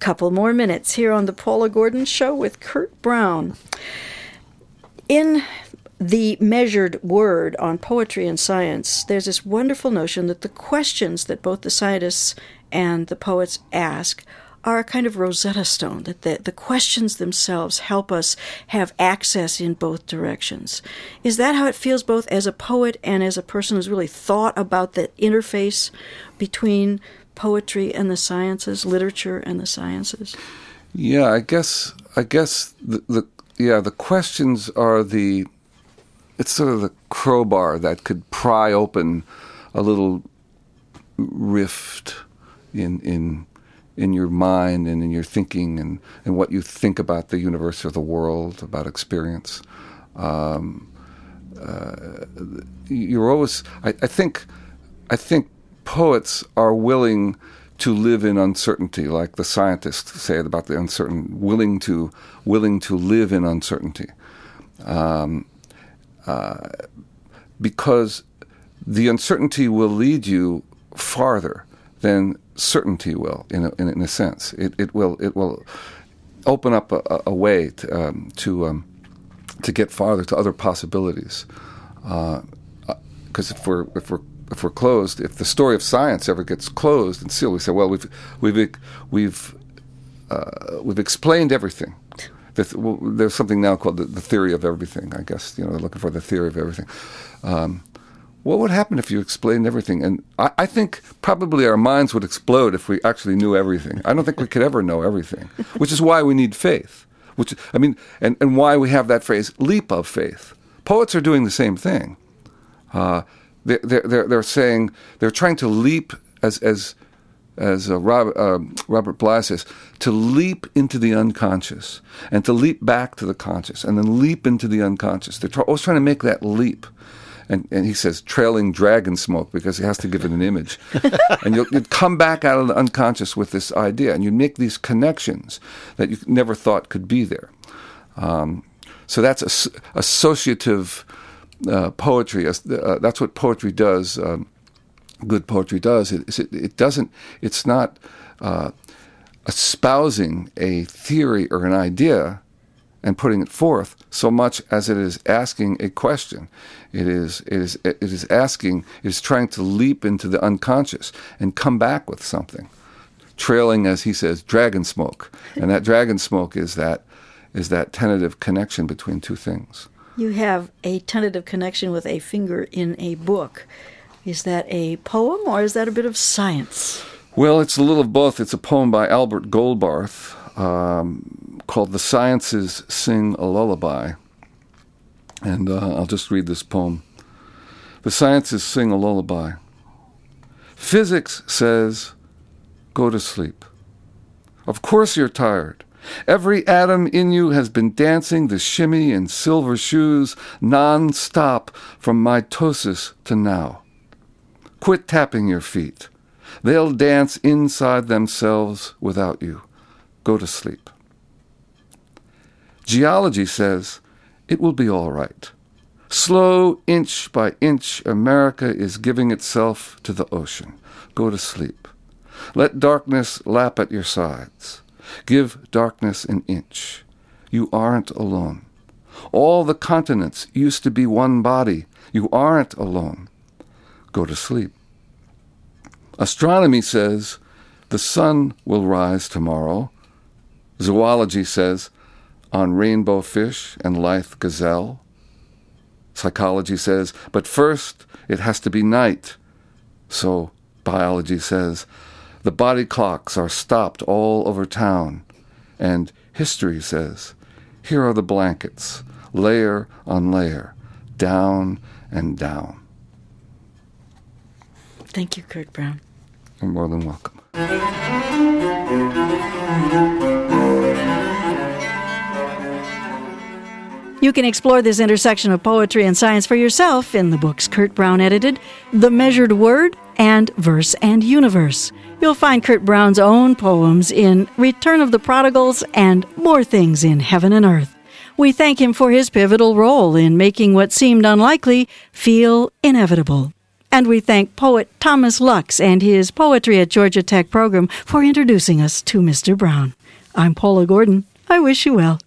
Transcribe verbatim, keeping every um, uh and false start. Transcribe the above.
couple more minutes here on the Paula Gordon Show with Kurt Brown. In the measured word on poetry and science, there's this wonderful notion that the questions that both the scientists and the poets ask are a kind of Rosetta Stone, that the, the questions themselves help us have access in both directions. Is that how it feels both as a poet and as a person who's really thought about the interface between poetry and the sciences, literature and the sciences? Yeah, I guess, I guess the, the yeah, the questions are the, it's sort of the crowbar that could pry open a little rift in in in your mind and in your thinking and, and what you think about the universe or the world, about experience. Um, uh, you're always, I, I think, I think poets are willing to live in uncertainty, like the scientists say about the uncertain, willing to willing to live in uncertainty, um, uh, because the uncertainty will lead you farther than certainty will, in a, in, in a sense. It, it will it will open up a, a way to um, to, um, to get farther to other possibilities. Because uh, if we're if we're if we're closed, if the story of science ever gets closed and sealed, we say, well, we've we've we've uh, we've explained everything. There's something now called the, the theory of everything. I guess you know, looking for the theory of everything. Um, What would happen if you explained everything? And I, I think probably our minds would explode if we actually knew everything. I don't think we could ever know everything, which is why we need faith. Which I mean, and, and why we have that phrase, leap of faith. Poets are doing the same thing. Uh, they're, they're, they're saying, they're trying to leap, as as as uh, Robert, uh, Robert Bly says, to leap into the unconscious, and to leap back to the conscious, and then leap into the unconscious. They're tra- always trying to make that leap. And, and he says trailing dragon smoke because he has to give it an image. And you'll, you'd come back out of the unconscious with this idea, and you make these connections that you never thought could be there. Um, so that's as, associative uh, poetry. Uh, that's what poetry does. Um, good poetry does. It, it, it doesn't. It's not uh, espousing a theory or an idea and putting it forth so much as it is asking a question. It is it is it is asking, it is trying to leap into the unconscious and come back with something, trailing, as he says, dragon smoke. And that dragon smoke is that is that tentative connection between two things. You have a tentative connection with a finger in a book. Is that a poem or is that a bit of science? Well, it's a little of both. It's a poem by Albert Goldbarth, um, called The Sciences Sing a Lullaby. And uh, I'll just read this poem. The sciences sing a lullaby. Physics says, go to sleep. Of course you're tired. Every atom in you has been dancing the shimmy in silver shoes non-stop from mitosis to now. Quit tapping your feet. They'll dance inside themselves without you. Go to sleep. Geology says, it will be all right. Slow, inch by inch, America is giving itself to the ocean. Go to sleep. Let darkness lap at your sides. Give darkness an inch. You aren't alone. All the continents used to be one body. You aren't alone. Go to sleep. Astronomy says the sun will rise tomorrow. Zoology says on rainbow fish and lithe gazelle. Psychology says, but first it has to be night. So biology says, the body clocks are stopped all over town. And history says, here are the blankets, layer on layer, down and down. Thank you, Kurt Brown. You're more than welcome. You can explore this intersection of poetry and science for yourself in the books Kurt Brown edited, The Measured Word and Verse and Universe. You'll find Kurt Brown's own poems in Return of the Prodigals and More Things in Heaven and Earth. We thank him for his pivotal role in making what seemed unlikely feel inevitable. And we thank poet Thomas Lux and his Poetry at Georgia Tech program for introducing us to Mister Brown. I'm Paula Gordon. I wish you well.